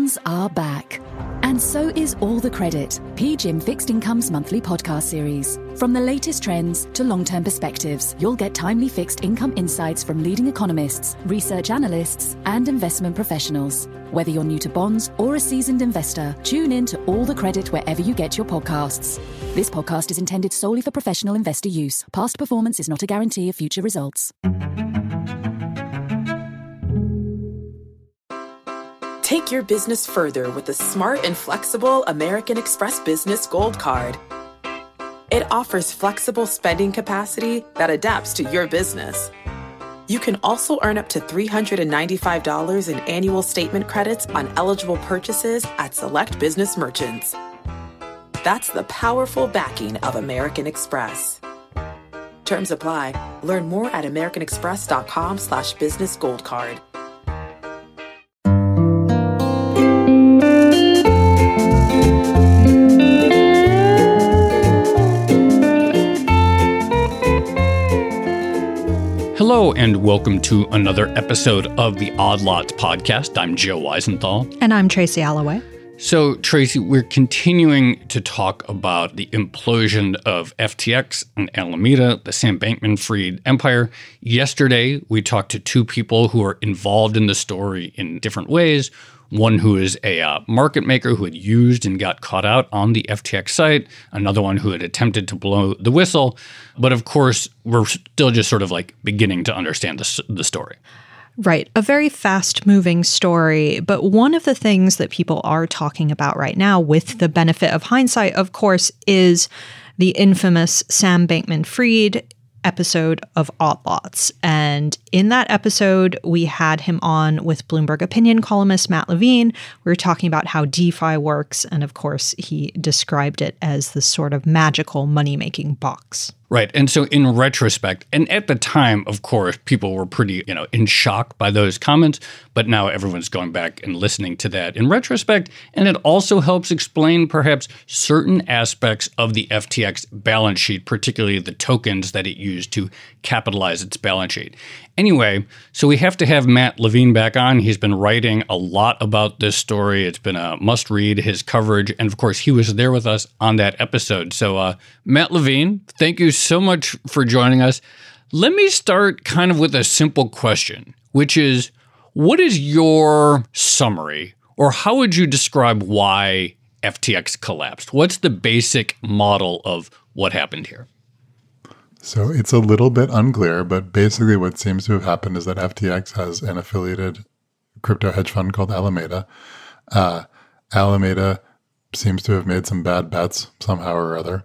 bonds are back. And so is All the Credit, PGIM Fixed Income's monthly podcast series. From the latest trends to long-term perspectives, you'll get timely fixed income insights from leading economists, research analysts, and investment professionals. Whether you're new to bonds or a seasoned investor, tune in to All the Credit wherever you get your podcasts. This podcast is intended solely for professional investor use. Past performance is not a guarantee of future results. Take your business further with the smart and flexible American Express Business Gold Card. It offers flexible spending capacity that adapts to your business. You can also earn up to $395 in annual statement credits on eligible purchases at select business merchants. That's the powerful backing of American Express. Terms apply. Learn more at americanexpress.com/business gold card. Hello and welcome to another episode of the Odd Lots podcast. I'm Joe Weisenthal. And I'm Tracy Alloway. So, Tracy, we're continuing to talk about the implosion of FTX and Alameda, the Sam Bankman-Fried empire. Yesterday, we talked to two people who are involved in the story in different ways. One who is a market maker who had used and got caught out on the FTX site. Another one who had attempted to blow the whistle. But of course, we're still just sort of like beginning to understand the story. Right. A very fast-moving story. But one of the things that people are talking about right now, with the benefit of hindsight, of course, is the infamous Sam Bankman-Fried episode of Odd Lots. And in that episode, we had him on with Bloomberg opinion columnist Matt Levine. We were talking about how DeFi works. And of course, he described it as this sort of magical money-making box. Right. And so in retrospect, and at the time, of course, people were pretty, in shock by those comments. But now everyone's going back and listening to that in retrospect. And it also helps explain perhaps certain aspects of the FTX balance sheet, particularly the tokens that it used to capitalize its balance sheet. Anyway, so we have to have Matt Levine back on. He's been writing a lot about this story. It's been a must-read, his coverage. And of course, he was there with us on that episode. So Matt Levine, thank you so much for joining us. Let me start kind of with a simple question, which is, what is your summary, or how would you describe why FTX collapsed? What's the basic model of what happened here? So it's a little bit unclear, but basically what seems to have happened is that FTX has an affiliated crypto hedge fund called Alameda. Alameda seems to have made some bad bets somehow or other.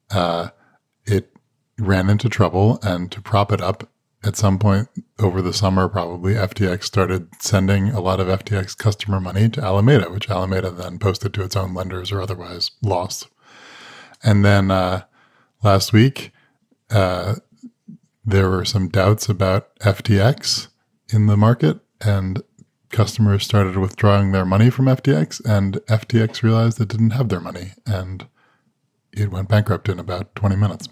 It ran into trouble, and to prop it up, at some point over the summer probably, FTX started sending a lot of FTX customer money to Alameda, which Alameda then posted to its own lenders or otherwise lost. And then last week, there were some doubts about FTX in the market, and customers started withdrawing their money from FTX, and FTX realized it didn't have their money, and it went bankrupt in about 20 minutes.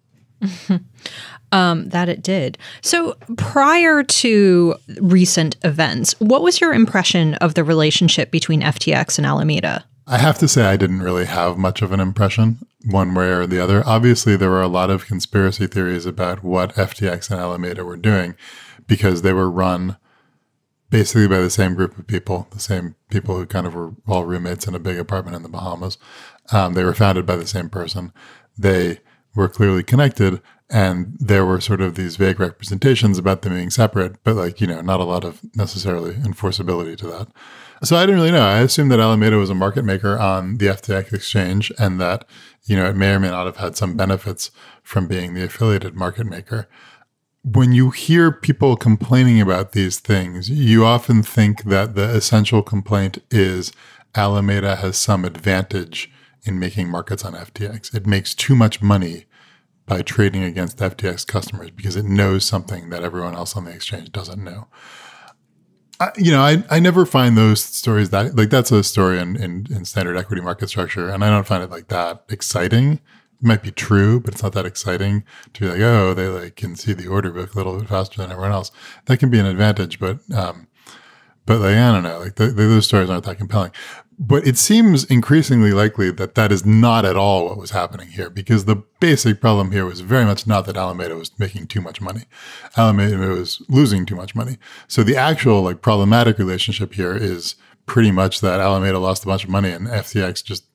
That it did. So prior to recent events, what was your impression of the relationship between FTX and Alameda? I have to say I didn't really have much of an impression one way or the other. Obviously, there were a lot of conspiracy theories about what FTX and Alameda were doing because they were run basically by the same group of people, the same people who kind of were all roommates in a big apartment in the Bahamas. They were founded by the same person. They were clearly connected, and there were sort of these vague representations about them being separate, but not a lot of necessarily enforceability to that. So I didn't really know. I assumed that Alameda was a market maker on the FTX exchange, and that, it may or may not have had some benefits from being the affiliated market maker. When you hear people complaining about these things, you often think that the essential complaint is Alameda has some advantage in making markets on FTX. It makes too much money by trading against FTX customers because it knows something that everyone else on the exchange doesn't know. I never find those stories that's a story in standard equity market structure, and I don't find it that exciting. It might be true, but it's not that exciting to be they can see the order book a little bit faster than everyone else. That can be an advantage, but But like, I don't know, like those stories aren't that compelling. But it seems increasingly likely that that is not at all what was happening here, because the basic problem here was very much not that Alameda was making too much money. Alameda was losing too much money. So the actual like problematic relationship here is pretty much that Alameda lost a bunch of money and FTX just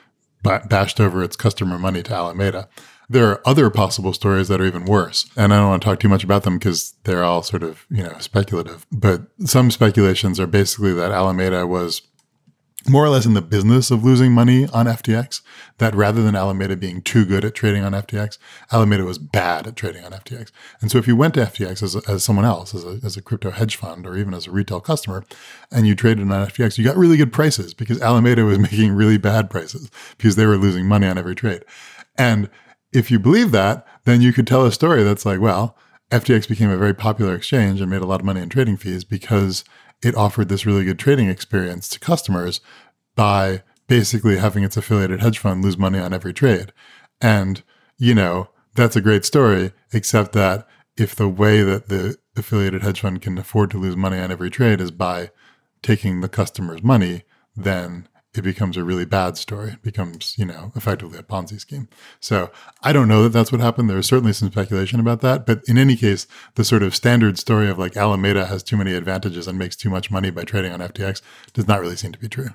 bashed over its customer money to Alameda. There are other possible stories that are even worse. And I don't want to talk too much about them because they're all sort of, speculative. But some speculations are basically that Alameda was more or less in the business of losing money on FTX, that rather than Alameda being too good at trading on FTX, Alameda was bad at trading on FTX. And so if you went to FTX as someone else, as a crypto hedge fund, or even as a retail customer, and you traded on FTX, you got really good prices because Alameda was making really bad prices because they were losing money on every trade. And if you believe that, then you could tell a story that's like, well, FTX became a very popular exchange and made a lot of money in trading fees because it offered this really good trading experience to customers by basically having its affiliated hedge fund lose money on every trade. And, that's a great story, except that if the way that the affiliated hedge fund can afford to lose money on every trade is by taking the customer's money, then it becomes a really bad story. It becomes, effectively a Ponzi scheme. So I don't know that that's what happened. There's certainly some speculation about that. But in any case, the sort of standard story of like Alameda has too many advantages and makes too much money by trading on FTX does not really seem to be true.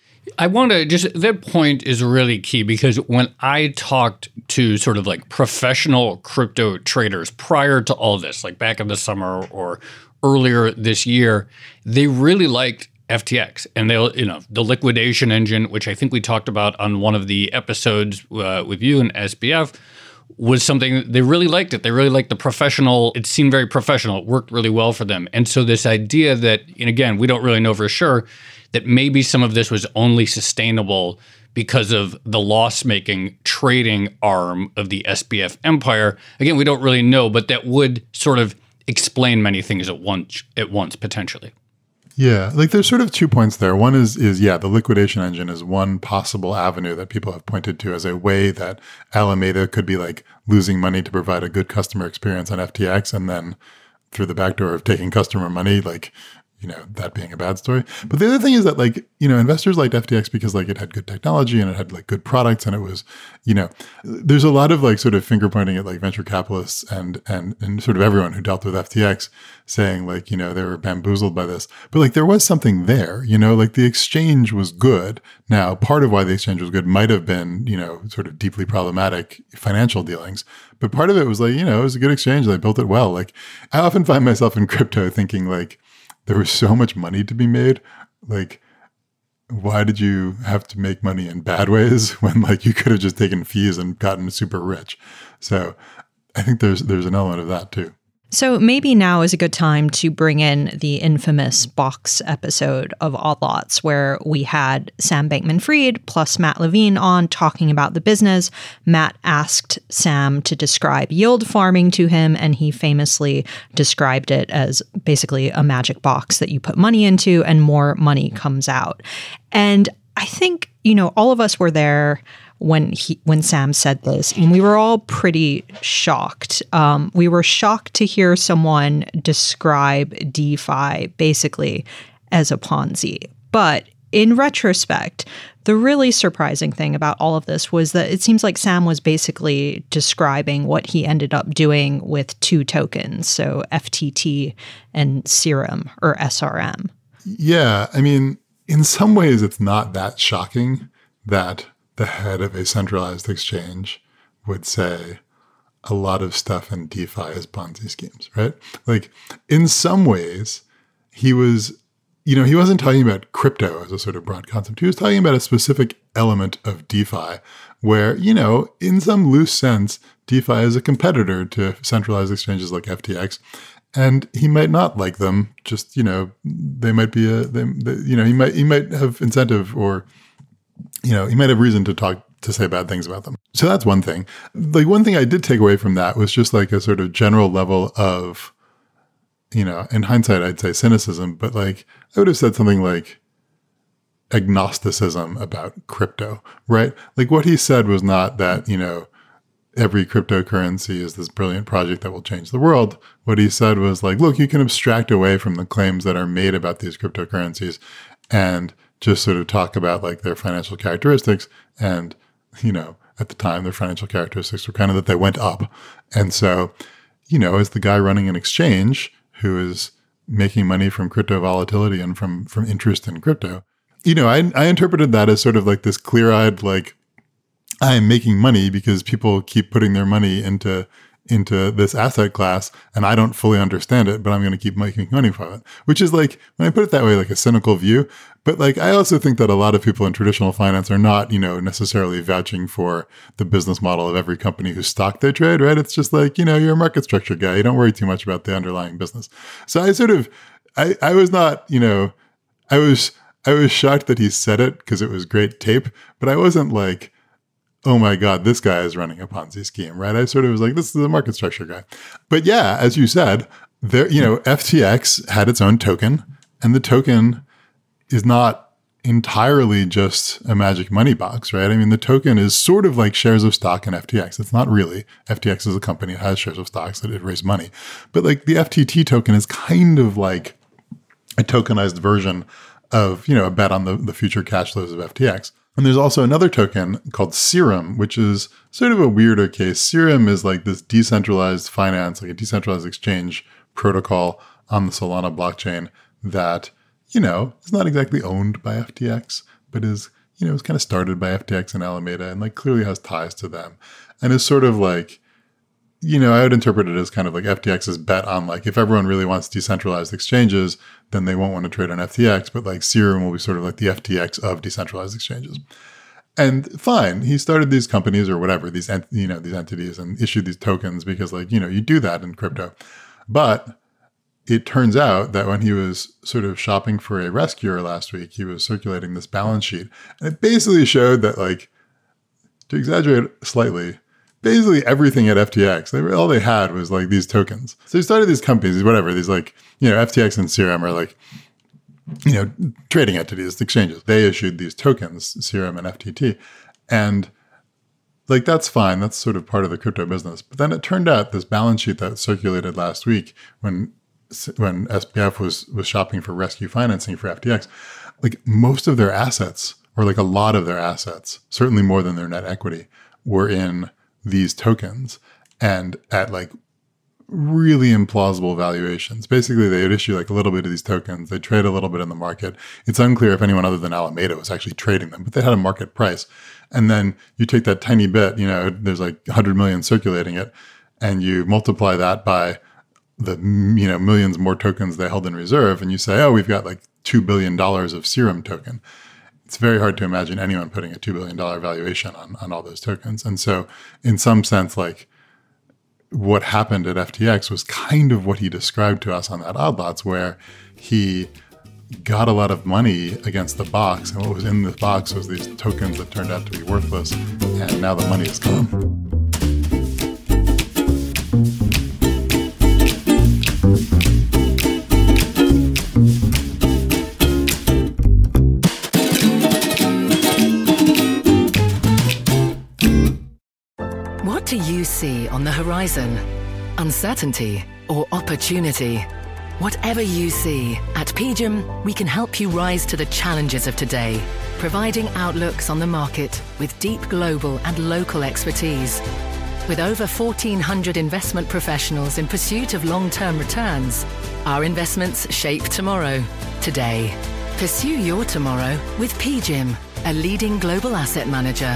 I want to that point is really key, because when I talked to sort of like professional crypto traders prior to all this, like back in the summer or earlier this year, they really liked FTX and the liquidation engine, which I think we talked about on one of the episodes with you and SBF, was something they really liked it. They really liked the professional. It seemed very professional. It worked really well for them. And so this idea that, and again, we don't really know for sure, that maybe some of this was only sustainable because of the loss-making trading arm of the SBF empire. Again, we don't really know, but that would sort of explain many things at once potentially. Yeah, like there's sort of 2 points there. One is the liquidation engine is one possible avenue that people have pointed to as a way that Alameda could be like losing money to provide a good customer experience on FTX, and then through the back door of taking customer money, like, that being a bad story. But the other thing is that like, investors liked FTX because like it had good technology and it had like good products, and it was, there's a lot of like sort of finger pointing at like venture capitalists and sort of everyone who dealt with FTX saying like, they were bamboozled by this. But like there was something there, like the exchange was good. Now, part of why the exchange was good might have been, sort of deeply problematic financial dealings. But part of it was like, it was a good exchange. They built it well. Like I often find myself in crypto thinking like, there was so much money to be made. Like, why did you have to make money in bad ways when like you could have just taken fees and gotten super rich? So I think there's an element of that too. So maybe now is a good time to bring in the infamous box episode of Odd Lots, where we had Sam Bankman-Fried plus Matt Levine on talking about the business. Matt asked Sam to describe yield farming to him, and he famously described it as basically a magic box that you put money into and more money comes out. And I think, all of us were there when Sam said this, and we were all pretty shocked. We were shocked to hear someone describe DeFi basically as a Ponzi. But in retrospect, the really surprising thing about all of this was that it seems like Sam was basically describing what he ended up doing with two tokens, so FTT and Serum or SRM. Yeah, I mean, in some ways it's not that shocking that the head of a centralized exchange would say a lot of stuff in DeFi is Ponzi schemes, right? Like in some ways he was, he wasn't talking about crypto as a sort of broad concept. He was talking about a specific element of DeFi where, in some loose sense, DeFi is a competitor to centralized exchanges like FTX. And he might not like them. Just, they might be he might have incentive, or, he might have reason to say bad things about them. So that's one thing. Like one thing I did take away from that was just like a sort of general level of, in hindsight, I'd say cynicism, but like I would have said something like agnosticism about crypto, right? Like what he said was not that, every cryptocurrency is this brilliant project that will change the world. What he said was like, look, you can abstract away from the claims that are made about these cryptocurrencies and just sort of talk about like their financial characteristics. And, at the time, their financial characteristics were kind of that they went up. And so, as the guy running an exchange who is making money from crypto volatility and from interest in crypto, I interpreted that as sort of like this clear-eyed, like, I am making money because people keep putting their money into this asset class and I don't fully understand it, but I'm going to keep making money from it, which is like, when I put it that way, like a cynical view. But like, I also think that a lot of people in traditional finance are not, necessarily vouching for the business model of every company whose stock they trade, right? It's just like, you're a market structure guy. You don't worry too much about the underlying business. So I was not, I was shocked that he said it because it was great tape, but I wasn't like, oh my God, this guy is running a Ponzi scheme, right? I sort of was like, this is a market structure guy. But yeah, as you said, there, FTX had its own token, and the token is not entirely just a magic money box, right? I mean, the token is sort of like shares of stock in FTX. It's not really. FTX is a company that has shares of stocks that it raised money. But like the FTT token is kind of like a tokenized version of, a bet on the future cash flows of FTX. And there's also another token called Serum, which is sort of a weirder case. Serum is like this decentralized finance, like a decentralized exchange protocol on the Solana blockchain that, is not exactly owned by FTX, but is, was kind of started by FTX and Alameda and like clearly has ties to them. And is sort of like, I would interpret it as kind of like FTX's bet on like, if everyone really wants decentralized exchanges, then they won't want to trade on FTX, but like Serum will be sort of like the FTX of decentralized exchanges. And fine, he started these companies or whatever, these entities and issued these tokens because like, you do that in crypto. But it turns out that when he was sort of shopping for a rescuer last week, he was circulating this balance sheet. And it basically showed that, like, to exaggerate slightly, basically everything at FTX, all they had was like these tokens. So he started these companies, whatever, these like, FTX and Serum are like, trading entities, exchanges. They issued these tokens, Serum and FTT. And like, that's fine. That's sort of part of the crypto business. But then it turned out this balance sheet that circulated last week when SBF was shopping for rescue financing for FTX, like most of their assets, or like a lot of their assets, certainly more than their net equity, were in these tokens and at like really implausible valuations. Basically, they would issue like a little bit of these tokens. They trade a little bit in the market. It's unclear if anyone other than Alameda was actually trading them, but they had a market price. And then you take that tiny bit, there's like 100 million circulating it, and you multiply that by the, millions more tokens they held in reserve. And you say, oh, we've got like $2 billion of Serum token. It's very hard to imagine anyone putting a $2 billion valuation on all those tokens. And so in some sense, like what happened at FTX was kind of what he described to us on that Odd Lots, where he got a lot of money against the box. And what was in the box was these tokens that turned out to be worthless. And now the money is gone. What do you see on the horizon? Uncertainty or opportunity? Whatever you see, at PGIM, we can help you rise to the challenges of today, providing outlooks on the market with deep global and local expertise. With over 1,400 investment professionals in pursuit of long-term returns, our investments shape tomorrow, today. Pursue your tomorrow with PGIM, a leading global asset manager.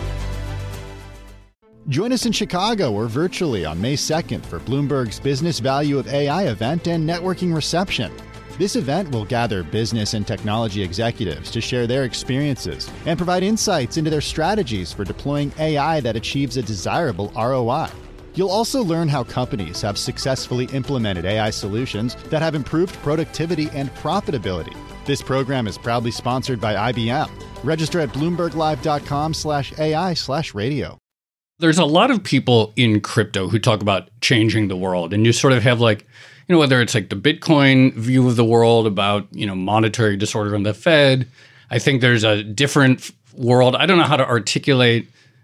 Join us in Chicago or virtually on May 2nd for Bloomberg's Business Value of AI event and networking reception. This event will gather business and technology executives to share their experiences and provide insights into their strategies for deploying AI that achieves a desirable ROI. You'll also learn how companies have successfully implemented AI solutions that have improved productivity and profitability. This program is proudly sponsored by IBM. Register at bloomberglive.com/AI/radio. There's a lot of people in crypto who talk about changing the world, and you sort of have like, whether it's like the Bitcoin view of the world about, monetary disorder in the Fed. I think there's a different world. I don't know how to articulate,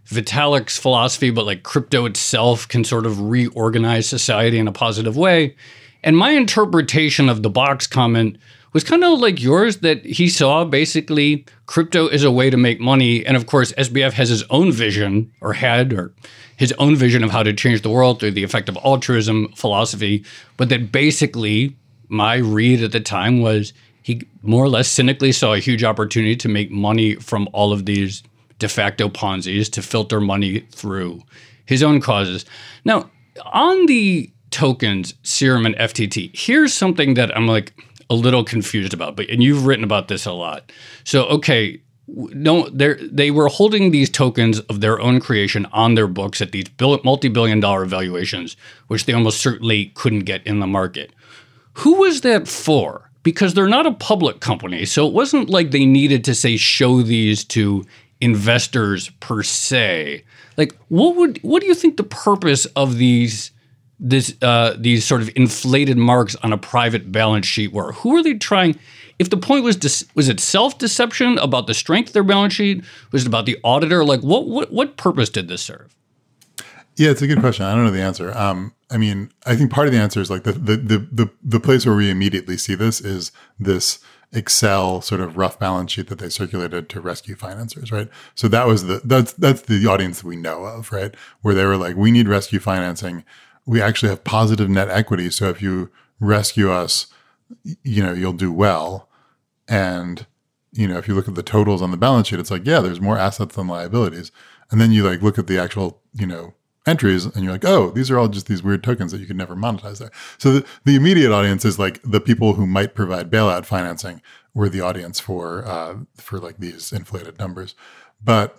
Vitalik's philosophy, but like crypto itself can sort of reorganize society in a positive way. And my interpretation of the Box comment was kind of like yours, that he saw basically crypto as a way to make money. And of course, SBF has his own vision, or his own vision of how to change the world through the effective altruism philosophy. But that basically my read at the time was he more or less cynically saw a huge opportunity to make money from all of these de facto Ponzi's, to filter money through his own causes. Now, on the tokens, Serum and FTT, here's something that I'm like a little confused about, and you've written about this a lot. So, okay, no, they were holding these tokens of their own creation on their books at these multi-billion-dollar valuations, which they almost certainly couldn't get in the market. Who was that for? Because they're not a public company, so it wasn't like they needed to, say, show these to investors per se. Like, what do you think the purpose of these sort of inflated marks on a private balance sheet were? Who are they trying? If the point was it self-deception about the strength of their balance sheet? Was it about the auditor? Like, what purpose did this serve? Yeah, it's a good question. I don't know the answer. I mean, I think part of the answer is like the place where we immediately see this is this Excel sort of rough balance sheet that they circulated to rescue financiers, right? So that's the audience that we know of, right? Where they were like, we need rescue financing. We actually have positive net equity. So if you rescue us, you'll do well. And, if you look at the totals on the balance sheet, it's like, yeah, there's more assets than liabilities. And then you like look at the actual, entries and you're like, oh, these are all just these weird tokens that you could never monetize there. So the immediate audience is like the people who might provide bailout financing were the audience for like these inflated numbers. But,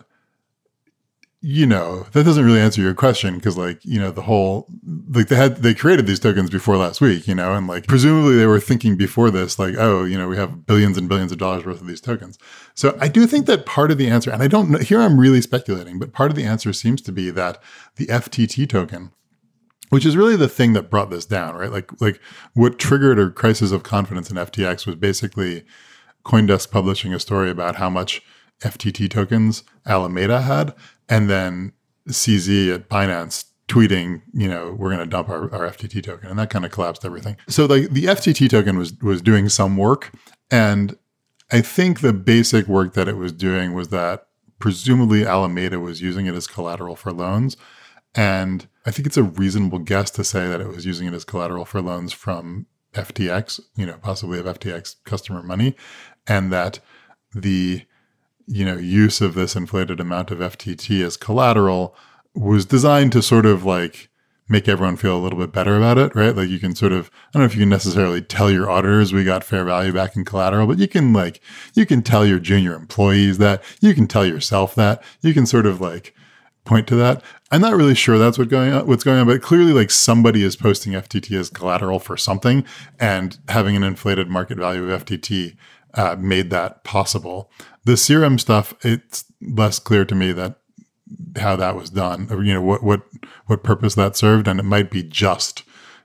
that doesn't really answer your question because like, the whole, like they created these tokens before last week, and like presumably they were thinking before this, like, oh, we have billions and billions of dollars worth of these tokens. So I do think that part of the answer, and I don't know, here I'm really speculating, but part of the answer seems to be that the FTT token, which is really the thing that brought this down, right? Like what triggered a crisis of confidence in FTX was basically CoinDesk publishing a story about how much FTT tokens Alameda had, and then CZ at Binance tweeting, we're going to dump our FTT token, and that kind of collapsed everything. So like the FTT token was doing some work, and I think the basic work that it was doing was that presumably Alameda was using it as collateral for loans. And I think it's a reasonable guess to say that it was using it as collateral for loans from FTX, possibly of FTX customer money, and that the use of this inflated amount of FTT as collateral was designed to sort of like make everyone feel a little bit better about it, right? Like you can sort of, I don't know if you can necessarily tell your auditors we got fair value back in collateral, but you can tell your junior employees that, you can tell yourself that, you can sort of like point to that. I'm not really sure that's what's going on, but clearly like somebody is posting FTT as collateral for something, and having an inflated market value of FTT made that possible. The Serum stuff, it's less clear to me that how that was done, or, what purpose that served. And it might be just,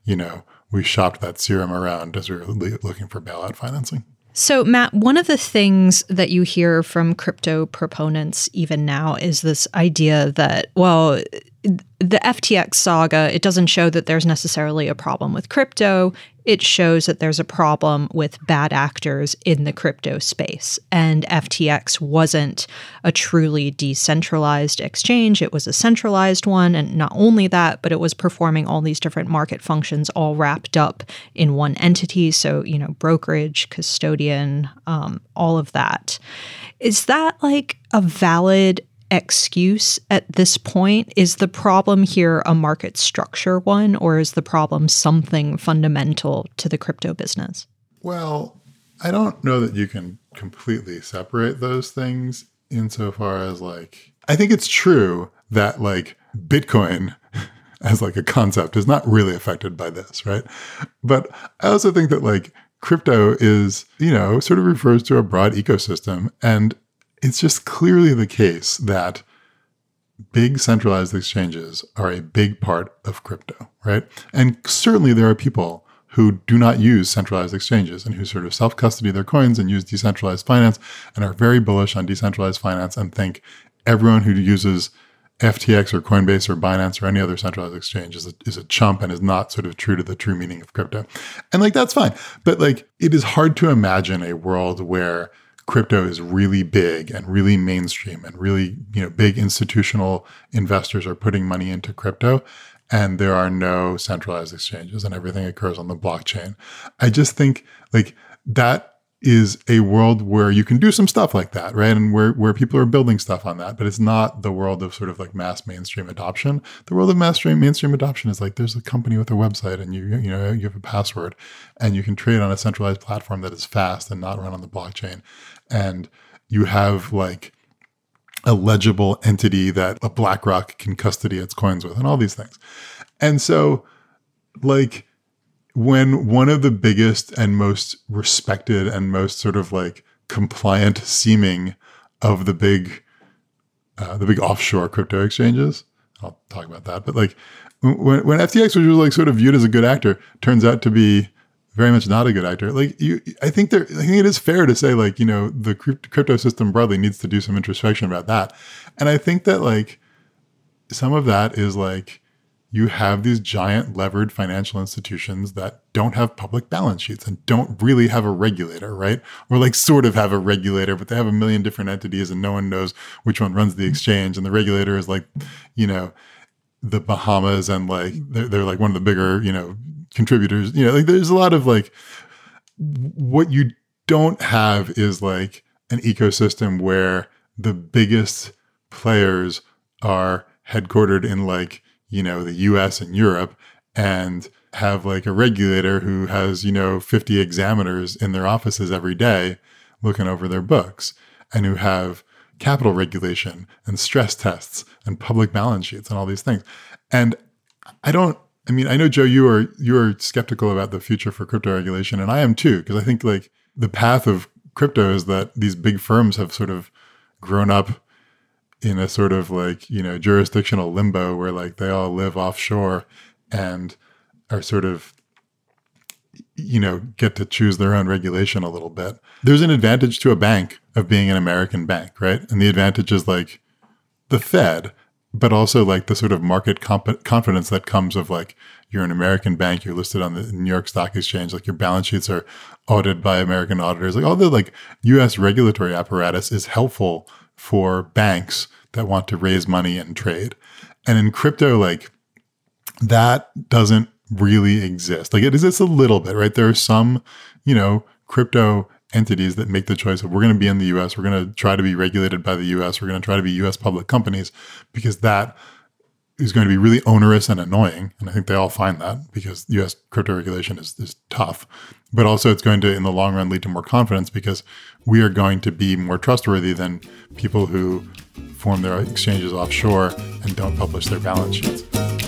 we shopped that Serum around as we were looking for bailout financing. So, Matt, one of the things that you hear from crypto proponents even now is this idea that, well, the FTX saga, it doesn't show that there's necessarily a problem with crypto. It shows that there's a problem with bad actors in the crypto space. And FTX wasn't a truly decentralized exchange. It was a centralized one. And not only that, but it was performing all these different market functions all wrapped up in one entity. So, brokerage, custodian, all of that. Is that like a valid excuse at this point? Is the problem here a market structure one, or is the problem something fundamental to the crypto business? Well, I don't know that you can completely separate those things insofar as like, I think it's true that like Bitcoin as like a concept is not really affected by this, right? But I also think that like crypto is, sort of refers to a broad ecosystem, and it's just clearly the case that big centralized exchanges are a big part of crypto, right? And certainly there are people who do not use centralized exchanges and who sort of self-custody their coins and use decentralized finance and are very bullish on decentralized finance and think everyone who uses FTX or Coinbase or Binance or any other centralized exchange is a chump and is not sort of true to the true meaning of crypto. And like, that's fine. But like, it is hard to imagine a world where crypto is really big and really mainstream and really, big institutional investors are putting money into crypto and there are no centralized exchanges and everything occurs on the blockchain. I just think like that is a world where you can do some stuff like that, right? And where people are building stuff on that, but it's not the world of sort of like mass mainstream adoption. The world of mainstream adoption is like, there's a company with a website and you have a password and you can trade on a centralized platform that is fast and not run on the blockchain. And you have like a legible entity that a BlackRock can custody its coins with and all these things. And so like, when one of the biggest and most respected and most sort of like compliant seeming of the big offshore crypto exchanges, I'll talk about that. But like when FTX, which was like sort of viewed as a good actor, turns out to be very much not a good actor. Like I think it is fair to say like, the crypto system broadly needs to do some introspection about that. And I think that like some of that is like, you have these giant levered financial institutions that don't have public balance sheets and don't really have a regulator, right? Or like sort of have a regulator, but they have a million different entities and no one knows which one runs the exchange. And the regulator is like, the Bahamas and like, they're like one of the bigger, contributors, like there's a lot of like, what you don't have is like an ecosystem where the biggest players are headquartered in like, the US and Europe and have like a regulator who has, 50 examiners in their offices every day looking over their books and who have capital regulation and stress tests and public balance sheets and all these things. And I know, Joe, you are skeptical about the future for crypto regulation. And I am too, because I think like the path of crypto is that these big firms have sort of grown up in a sort of like, jurisdictional limbo where like they all live offshore and are sort of, get to choose their own regulation a little bit. There's an advantage to a bank of being an American bank, right? And the advantage is like the Fed, but also like the sort of market confidence that comes of like, you're an American bank, you're listed on the New York Stock Exchange, like your balance sheets are audited by American auditors. Like all the like US regulatory apparatus is helpful for banks that want to raise money and trade. And in crypto, like that doesn't really exist. Like it exists a little bit, right? There are some, crypto entities that make the choice of we're going to be in the US, we're going to try to be regulated by the US, we're going to try to be US public companies because that is going to be really onerous and annoying. And I think they all find that because US crypto regulation is tough. But also it's going to, in the long run, lead to more confidence because we are going to be more trustworthy than people who form their exchanges offshore and don't publish their balance sheets.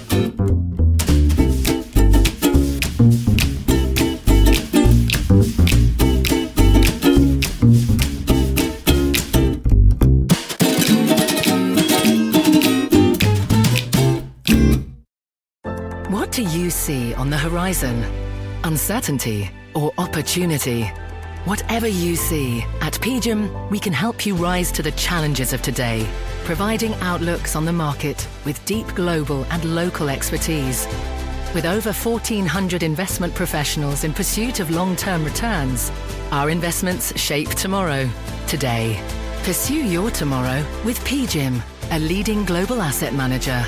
What do you see on the horizon? Uncertainty or opportunity? Whatever you see, at PGIM, we can help you rise to the challenges of today, providing outlooks on the market with deep global and local expertise. With over 1,400 investment professionals in pursuit of long-term returns, our investments shape tomorrow, today. Pursue your tomorrow with PGIM, a leading global asset manager.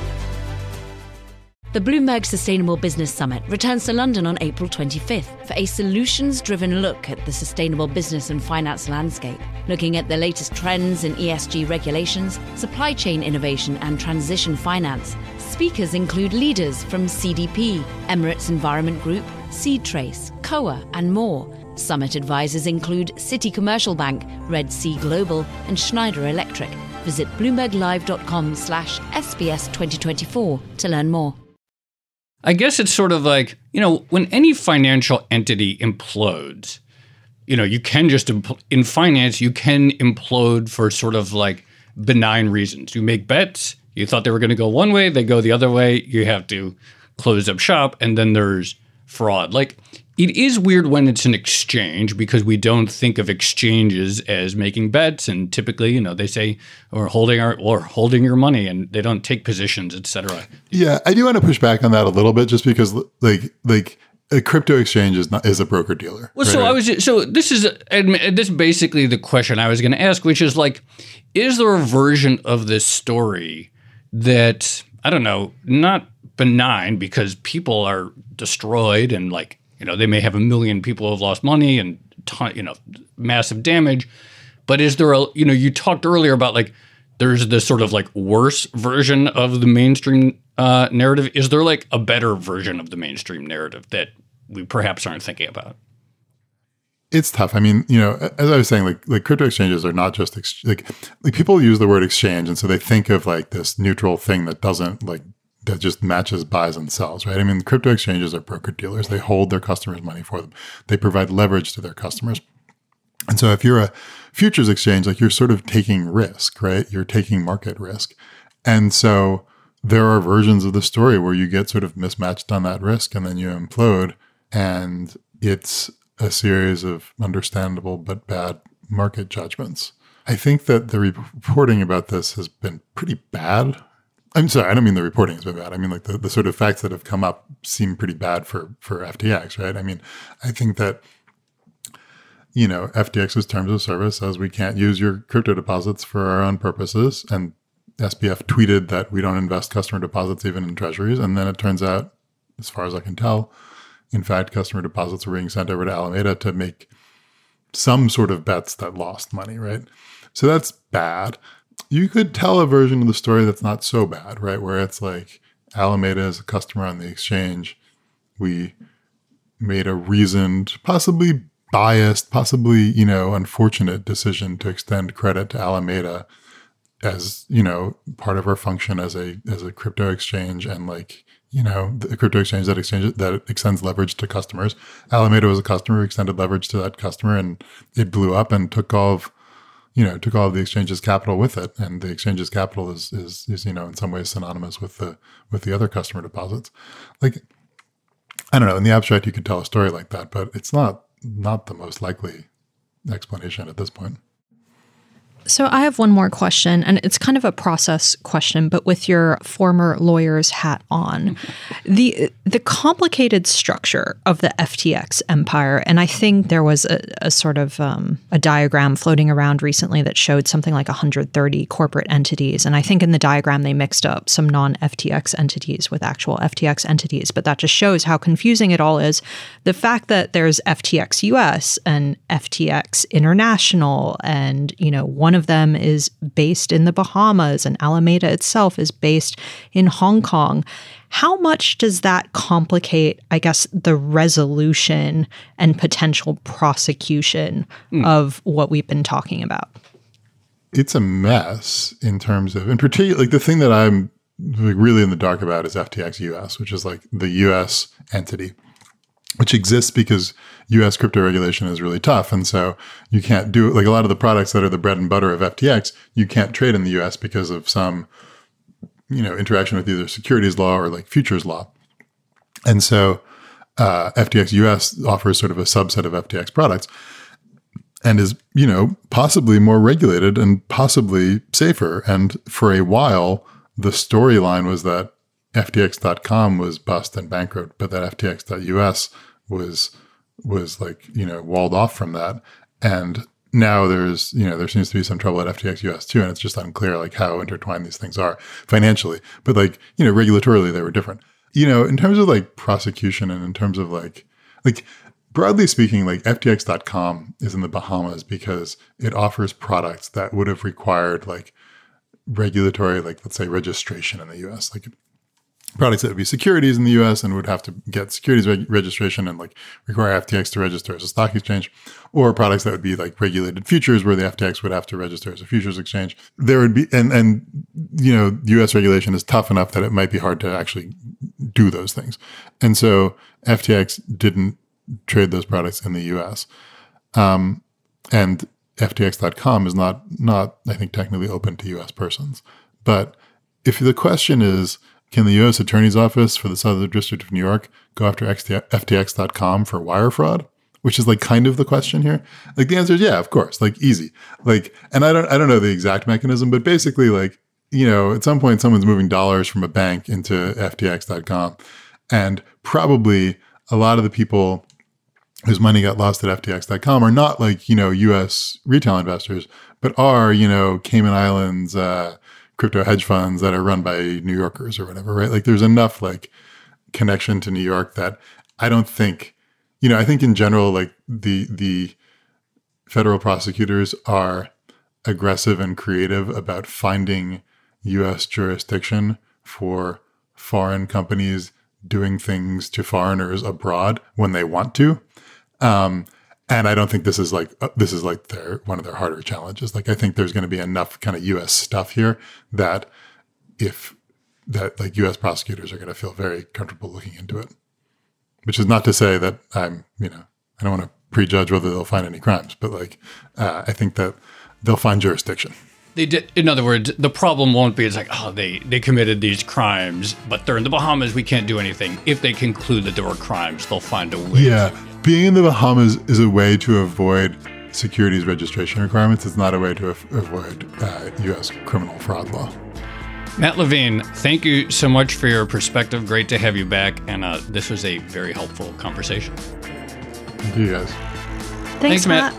The Bloomberg Sustainable Business Summit returns to London on April 25th for a solutions-driven look at the sustainable business and finance landscape, looking at the latest trends in ESG regulations, supply chain innovation and transition finance. Speakers include leaders from CDP, Emirates Environment Group, SeedTrace, COA and more. Summit advisors include Citi Commercial Bank, Red Sea Global and Schneider Electric. Visit bloomberglive.com/SBS 2024 to learn more. I guess it's sort of like, when any financial entity implodes, you can just, in finance, you can implode for sort of like benign reasons. You make bets, you thought they were going to go one way, they go the other way, you have to close up shop, and then there's fraud. Like, It is weird when it's an exchange because we don't think of exchanges as making bets, and typically, they say or holding your money, and they don't take positions, etc. Yeah, I do want to push back on that a little bit, just because like a crypto exchange is a broker dealer. Well, right? so this is basically the question I was going to ask, which is like, is there a version of this story that, I don't know, not benign because people are destroyed and like, they may have 1 million people who have lost money and massive damage. But is there you talked earlier about like there's this sort of like worse version of the mainstream narrative. Is there like a better version of the mainstream narrative that we perhaps aren't thinking about? It's tough. I mean, as I was saying, like crypto exchanges are not just like people use the word exchange, and so they think of like this neutral thing that doesn't that just matches buys and sells, right? I mean, crypto exchanges are broker dealers. They hold their customers' money for them. They provide leverage to their customers. And so if you're a futures exchange, like you're sort of taking risk, right? You're taking market risk. And so there are versions of the story where you get sort of mismatched on that risk and then you implode, and it's a series of understandable but bad market judgments. I think that the reporting about this has been pretty bad. I'm sorry, I don't mean the reporting has been bad. I mean like the sort of facts that have come up seem pretty bad for FTX, right? I mean, I think that, FTX's terms of service says we can't use your crypto deposits for our own purposes. And SBF tweeted that we don't invest customer deposits even in treasuries. And then it turns out, as far as I can tell, in fact, customer deposits were being sent over to Alameda to make some sort of bets that lost money, right? So that's bad. You could tell a version of the story that's not so bad, right? Where it's like Alameda is a customer on the exchange. We made a reasoned, possibly biased, possibly, unfortunate decision to extend credit to Alameda as, part of our function as a crypto exchange, and like, the crypto exchange that extends leverage to customers. Alameda was a customer who extended leverage to that customer, and it blew up and took all of the exchange's capital with it. And the exchange's capital is in some ways synonymous with the other customer deposits. Like, I don't know, in the abstract, you could tell a story like that, but it's not the most likely explanation at this point. So I have one more question, and it's kind of a process question, but with your former lawyer's hat on. The complicated structure of the FTX empire, and I think there was a sort of a diagram floating around recently that showed something like 130 corporate entities, and I think in the diagram they mixed up some non-FTX entities with actual FTX entities, but that just shows how confusing it all is. The fact that there's FTX US and FTX International, and one of them is based in the Bahamas and Alameda itself is based in Hong Kong. How much does that complicate, I guess, the resolution and potential prosecution of what we've been talking about? It's a mess in terms of, in particular, like the thing that I'm really in the dark about is FTX US, which is like the US entity, which exists because U.S. crypto regulation is really tough. And so you can't do it. Like a lot of the products that are the bread and butter of FTX, you can't trade in the U.S. because of some, interaction with either securities law or like futures law. And so FTX US offers sort of a subset of FTX products and is, possibly more regulated and possibly safer. And for a while, the storyline was that FTX.com was bust and bankrupt, but that FTX.US was like, walled off from that. And now there seems to be some trouble at FTX US too. And it's just unclear like how intertwined these things are financially, but like, regulatorily they were different, in terms of like prosecution and in terms of like broadly speaking, like FTX.com is in the Bahamas because it offers products that would have required like regulatory, like let's say registration in the US, like products that would be securities in the US and would have to get securities registration and like require FTX to register as a stock exchange, or products that would be like regulated futures where the FTX would have to register as a futures exchange. There would be, and US regulation is tough enough that it might be hard to actually do those things. And so FTX didn't trade those products in the US. And FTX.com is not, I think, technically open to US persons. But if the question is, can the U.S. Attorney's Office for the Southern District of New York go after FTX.com for wire fraud? Which is like kind of the question here. Like the answer is yeah, of course, like easy. Like, and I don't know the exact mechanism, but basically like, you know, at some point someone's moving dollars from a bank into FTX.com. And probably a lot of the people whose money got lost at FTX.com are not like, you know, U.S. retail investors, but are, you know, Cayman Islands, crypto hedge funds that are run by New Yorkers or whatever, right? Like there's enough like connection to New York that I don't think, you know, I think in general, like the federal prosecutors are aggressive and creative about finding U.S. jurisdiction for foreign companies doing things to foreigners abroad when they want to. And I don't think this is like one of their harder challenges. Like I think there's going to be enough kind of U.S. stuff here that like U.S. prosecutors are going to feel very comfortable looking into it. Which is not to say that I don't want to prejudge whether they'll find any crimes, but like I think that they'll find jurisdiction. They did. In other words, the problem won't be it's like, oh, they committed these crimes, but they're in the Bahamas. We can't do anything. If they conclude that there were crimes, they'll find a way. Yeah, being in the Bahamas is a way to avoid securities registration requirements. It's not a way to avoid U.S. criminal fraud law. Matt Levine, thank you so much for your perspective. Great to have you back, and this was a very helpful conversation. Thank you, guys. Thanks, Matt.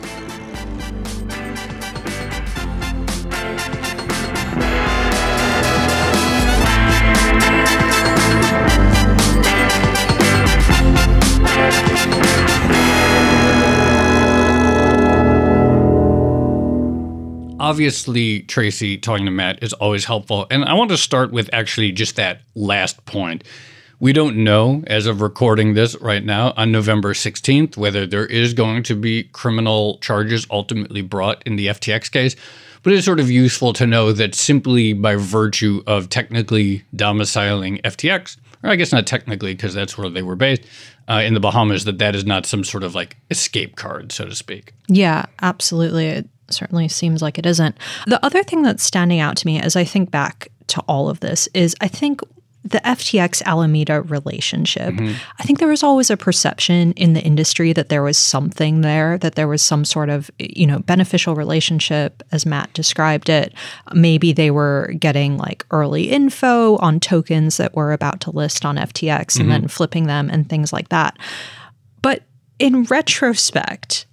Obviously, Tracy, talking to Matt is always helpful. And I want to start with actually just that last point. We don't know, as of recording this right now, on November 16th, whether there is going to be criminal charges ultimately brought in the FTX case. But it's sort of useful to know that simply by virtue of technically domiciling FTX, or I guess not technically because that's where they were based, in the Bahamas, that is not some sort of like escape card, so to speak. Yeah, absolutely. It certainly seems like it isn't. The other thing that's standing out to me as I think back to all of this is I think the FTX Alameda relationship, I think there was always a perception in the industry that there was something there, that there was some sort of, you know, beneficial relationship as Matt described it. Maybe they were getting like early info on tokens that were about to list on FTX and then flipping them and things like that. But in retrospect,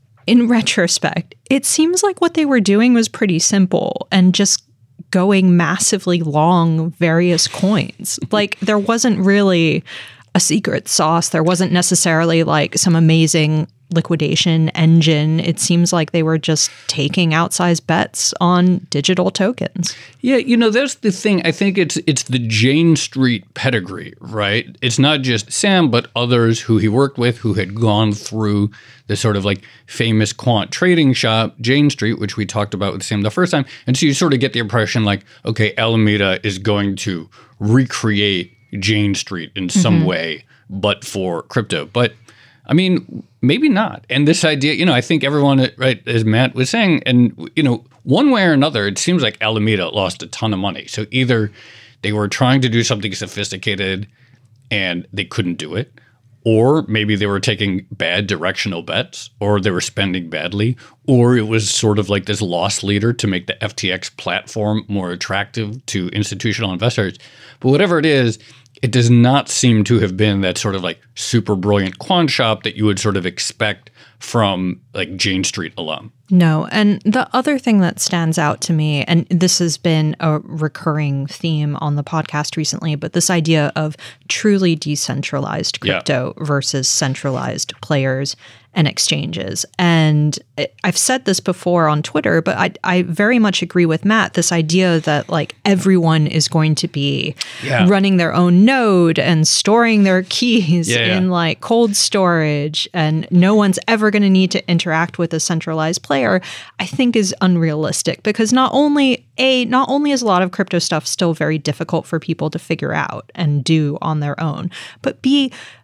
it seems like what they were doing was pretty simple and just going massively long various coins. Like there wasn't really a secret sauce. There wasn't necessarily like some amazing liquidation engine. It seems like they were just taking outsized bets on digital tokens. Yeah, you know, that's the thing. I think it's the Jane Street pedigree, right? It's not just Sam, but others who he worked with who had gone through the sort of like famous quant trading shop, Jane Street, which we talked about with Sam the first time. And so you sort of get the impression like, okay, Alameda is going to recreate Jane Street in some way, but for crypto. But I mean, maybe not. And this idea, you know, I think everyone, right, as Matt was saying, and, you know, one way or another, it seems like Alameda lost a ton of money. So either they were trying to do something sophisticated and they couldn't do it, or maybe they were taking bad directional bets, or they were spending badly, or it was sort of like this loss leader to make the FTX platform more attractive to institutional investors. But whatever it is, it does not seem to have been that sort of like super brilliant quant shop that you would sort of expect from like Jane Street alum. No. And the other thing that stands out to me, and this has been a recurring theme on the podcast recently, but this idea of truly decentralized crypto versus centralized players and exchanges. And I've said this before on Twitter, but I very much agree with Matt, this idea that like everyone is going to be running their own node and storing their keys in like cold storage, and no one's ever going to need to interact with a centralized player, I think is unrealistic, because not only is a lot of crypto stuff still very difficult for people to figure out and do on their own, but B,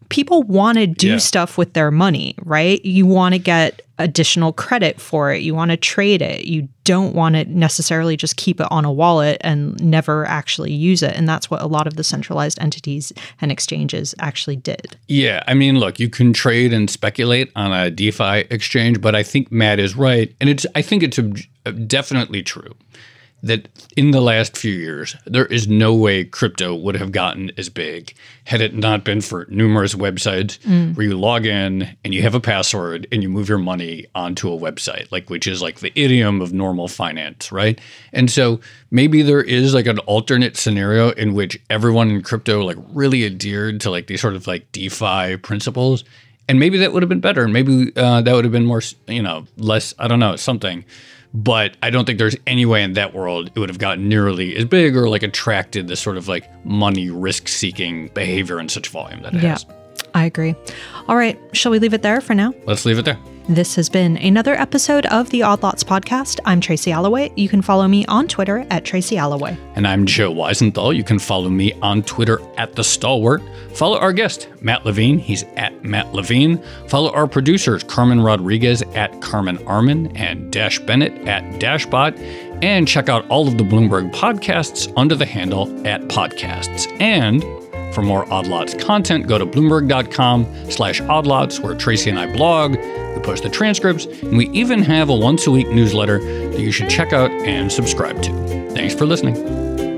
people want to do stuff with their money, right? You want to get additional credit for it. You want to trade it. You don't want to necessarily just keep it on a wallet and never actually use it. And that's what a lot of the centralized entities and exchanges actually did. Yeah. I mean, look, you can trade and speculate on a DeFi exchange, but I think Matt is right. And I think it's definitely true that in the last few years, there is no way crypto would have gotten as big had it not been for numerous websites where you log in and you have a password and you move your money onto a website, which is like the idiom of normal finance, right? And so maybe there is like an alternate scenario in which everyone in crypto really adhered to these sort of DeFi principles. And maybe that would have been better. And maybe that would have been more, less, I don't know, something. But I don't think there's any way in that world it would have gotten nearly as big or attracted this sort of money risk-seeking behavior in such volume that it has. I agree. All right. Shall we leave it there for now? Let's leave it there. This has been another episode of the Odd Lots podcast. I'm Tracy Alloway. You can follow me on Twitter at Tracy Alloway. And I'm Joe Weisenthal. You can follow me on Twitter at The Stalwart. Follow our guest, Matt Levine. He's at Matt Levine. Follow our producers, Carmen Rodriguez at Carmen Armin and Dash Bennett at Dashbot. And check out all of the Bloomberg podcasts under the handle at Podcasts. And for more Odd Lots content, go to Bloomberg.com/oddlots, where Tracy and I blog. We post the transcripts, and we even have a once-a-week newsletter that you should check out and subscribe to. Thanks for listening.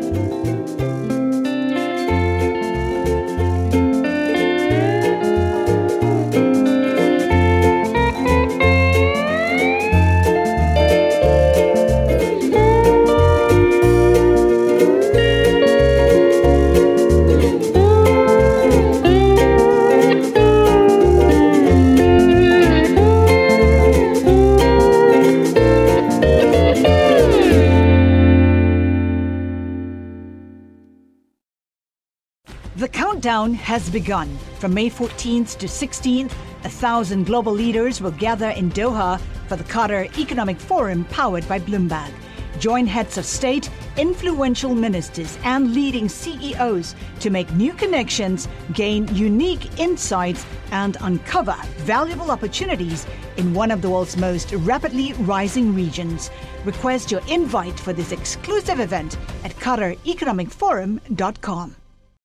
Countdown has begun. From May 14th to 16th, 1,000 global leaders will gather in Doha for the Qatar Economic Forum powered by Bloomberg. Join heads of state, influential ministers, and leading CEOs to make new connections, gain unique insights, and uncover valuable opportunities in one of the world's most rapidly rising regions. Request your invite for this exclusive event at QatarEconomicForum.com.